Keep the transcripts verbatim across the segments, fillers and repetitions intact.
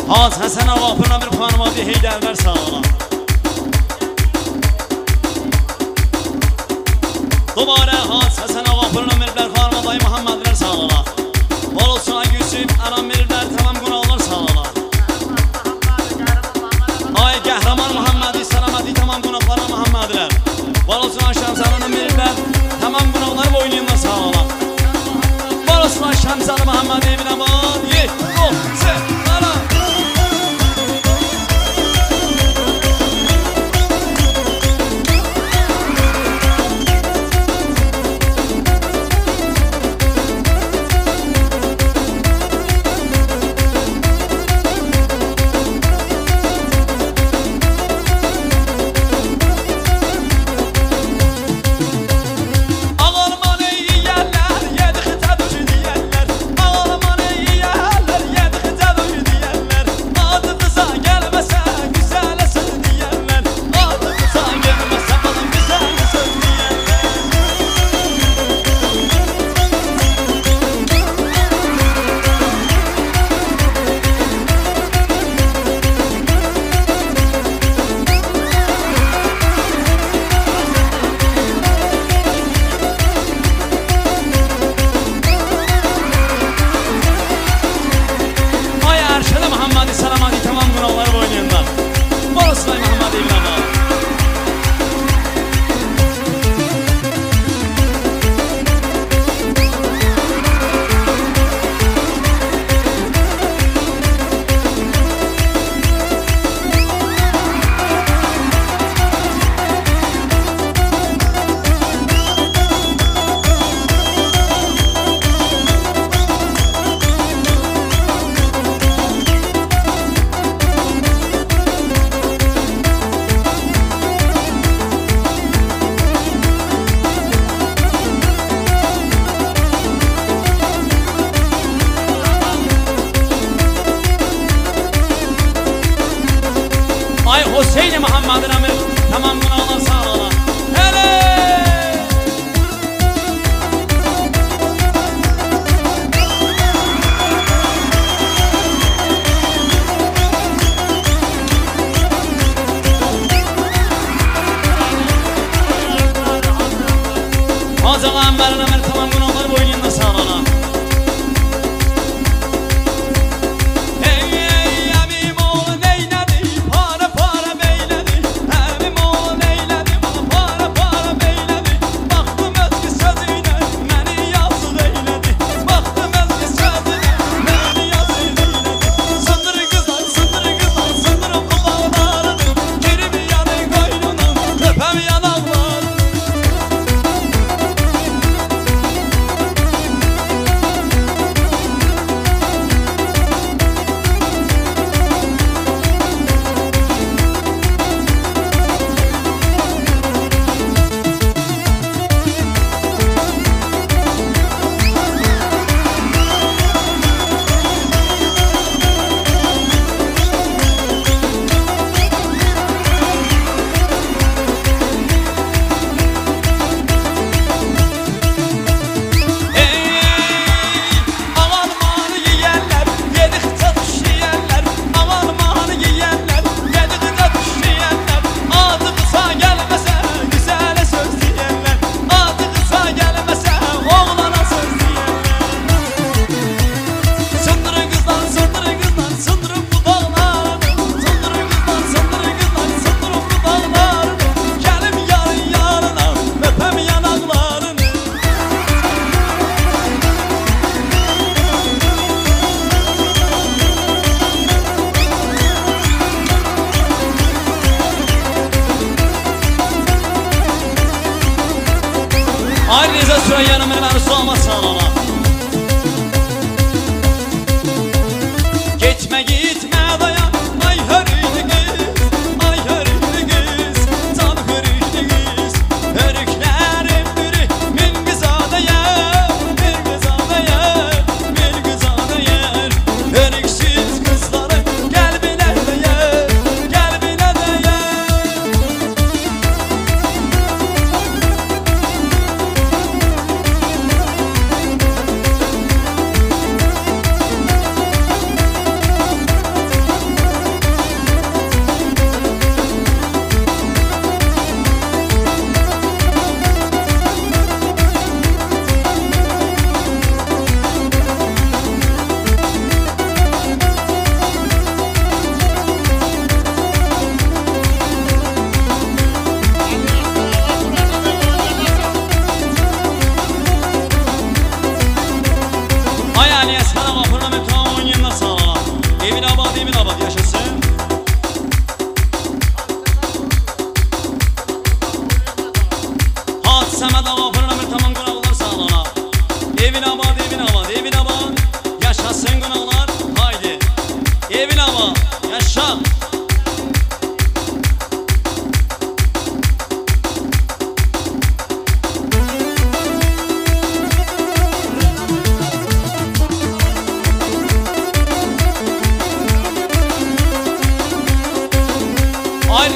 Haz Həsən ağa, Pırna bir xanıma bir Heydərlər sağ ola. Dubara Haz Həsən ağa, Pırna Mirlər xanıma dayı Muhammedlər sağ ola. Var olsun Ay Yusuf, Aram Mirlər, tamam qonaqlar sağ ola. Ay Qəhrəman Muhammedi, Salamati tamam qonaqlara Muhammedlər. Var olsun Ay Şəmzəli Mirlər, tamam qonaqlar boynuyla sağ ola. Var olsun Ay Şəmzəli Muhammed evin aman, yet, oh, se, ara. Yerler, yedi kıta döşü yerler. Ağlamanı yerler, yedi kıta döşü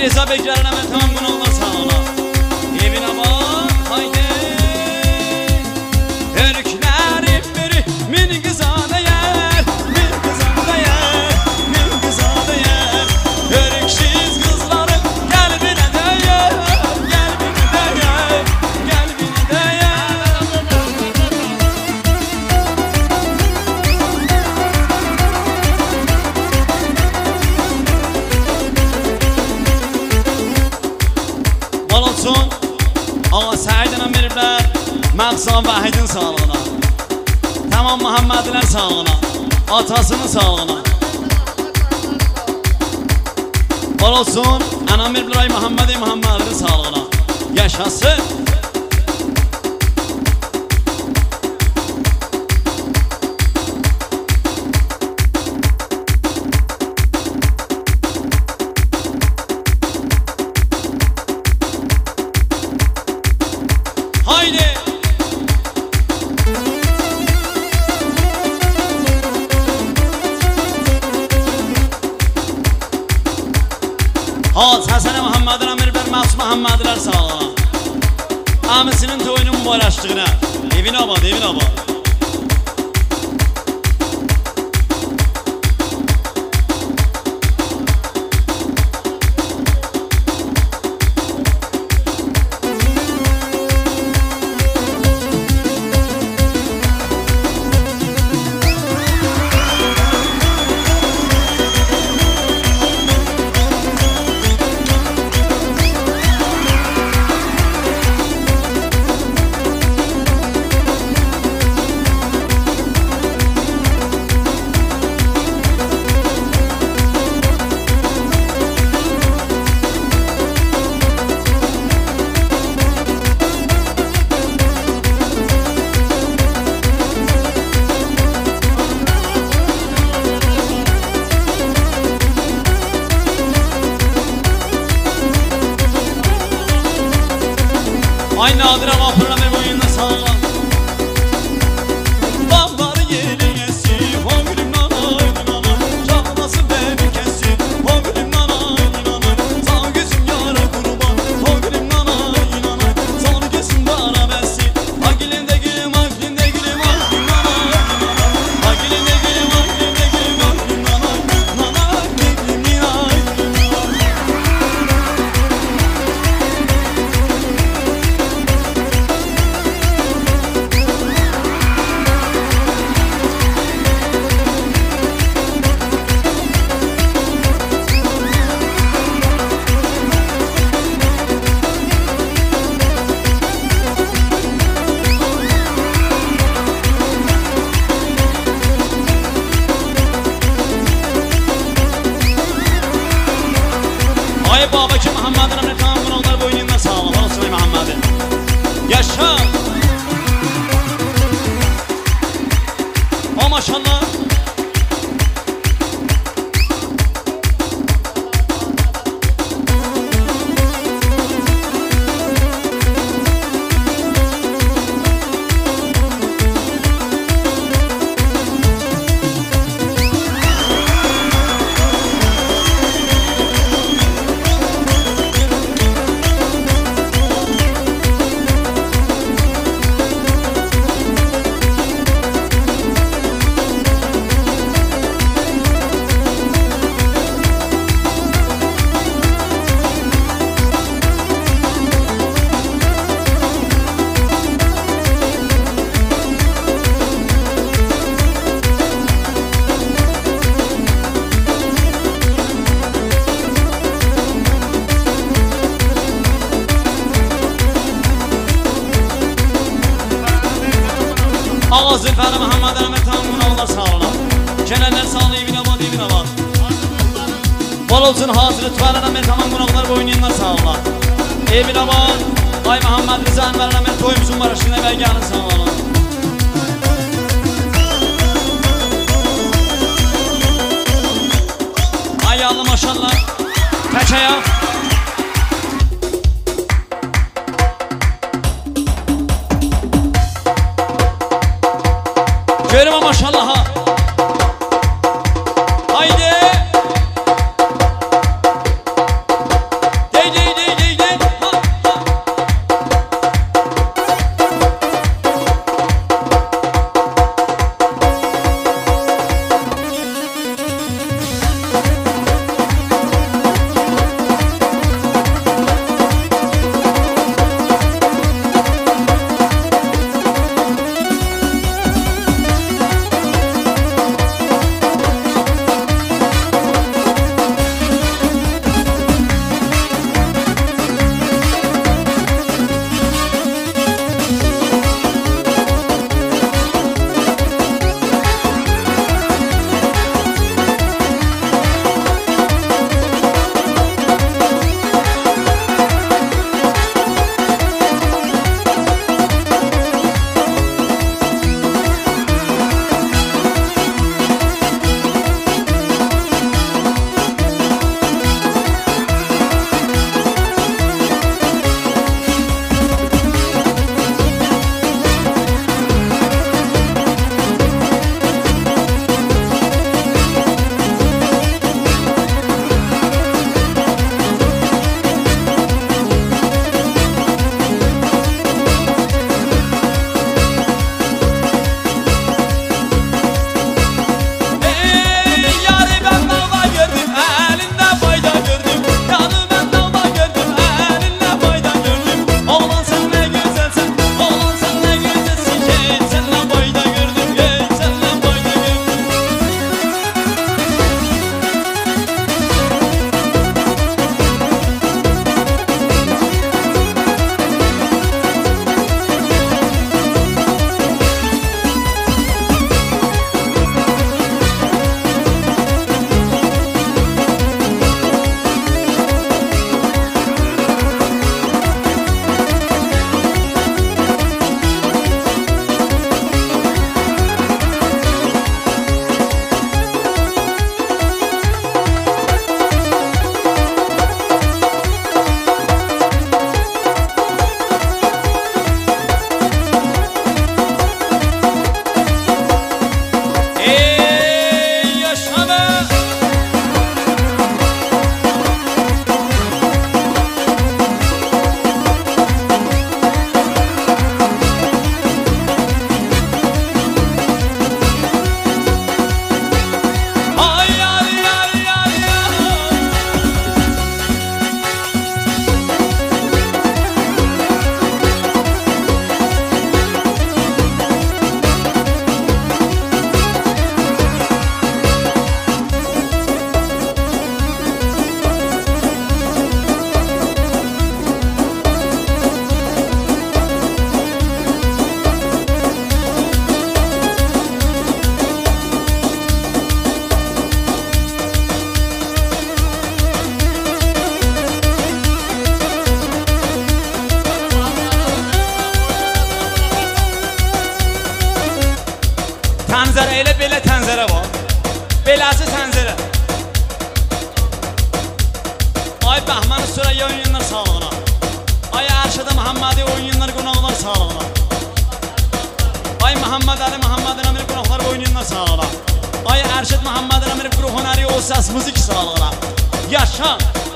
Reza Bekler'in hemen tamam bunu olmaz sağına. Evine bak haydi. Örüklerim biri min kızana yer, min kızana yer, min kızana yer. Örüksüz kızların kalbine değer, kalbine değer, kalbine değer. Var olsun, ağa Səhidinə veriblər, Məqsan Vahidin sağlığına, Tamam Muhammedlər sağlığına, atasının sağlığına. Var olsun, anam veriblər ay Muhammed-i Muhammedin sağlığına. Yaşasın. Haydi. Haz Həsən Muhammedin Əmirlər Məqsud Muhammedlər sağlığına. Əmisinin toyunun mübarəşliyinə. Evin abad, evin abad. Ay Nadir ama fırına ver boyunla sağlam. Bağları yeli yesi, o gülüm nanay nanay. Çalması beni kesi, o gülüm nanay nanay. Sağ gözüm yara kurban, o gülüm nanay nanay. Sağ gözüm bana besi, akilinde gülüm, akilinde gülüm, akilinde nanay nanay. Akilinde gülüm, akilinde gülüm, akilinde nanay nanay. Gülüm ninay nanay. Ay babaki Muhammed'in emri tamam bunu onlar boynundan sağlam. Olsun ay Muhammed'in. Yaşa. O maşallah. Ağa Zülfəri Muhammed'in emri tamam bunu onlar sağlam. Kenarlar sağlı evine bad, evine bad. Bol olsun hazırı tuvalan emri tamam bunu onlar boynundan sağlam. Evine bad. Ay Muhammed Rıza Enver'in emri toyumuzun barışına belgehanın sağlam. Ay yallı maşallah. Kaç ayak. Görüm maşallah ha. Haydi. elə belə tənzərə var. Beləsi tənzərə. Ay Bəhməni Sürəyya oyunlar sağlığına. Ay Ərşədə Məhəmmədi oyunlar qonaqlar sağlığına. Ay Məhəmməd Əli Məhəmmədin Əmir qonaqlar oyunlar sağlığına. Ay Ərşəd Məhəmmədin Əmir qruhunəri o səs müzik sağlığına. Yaşa.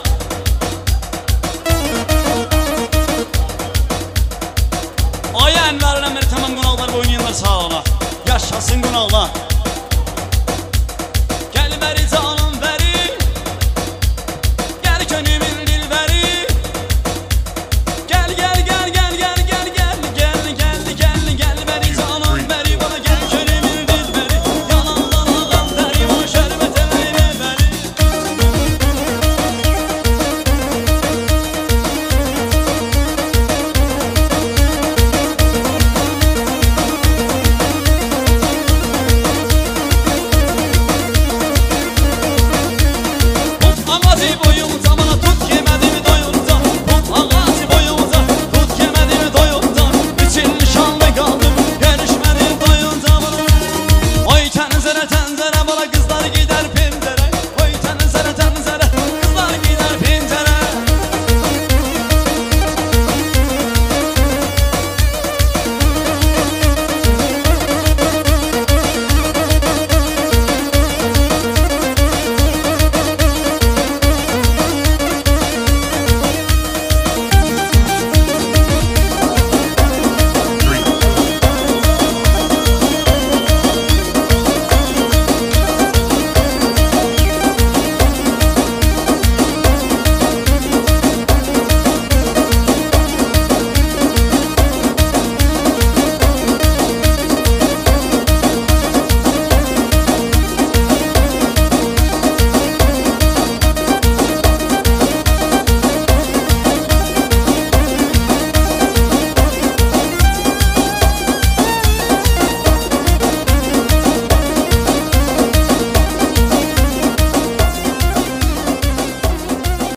Ay Ənvərin Əmir tamam qonaqlar oyunlar sağlığına. Yaşasın qonaqlar. Gəl bəri canım bəri. Gəl könlümün dilbəri. Gəl gəl gəl gəl gəl gəl gəl gəl gəl gəl gəl bəri canım bəri bana gəl könlümün dilbəri. Yanandan ağam dəri o şərbət eləyə bəri. Tənzərə tənzərə bala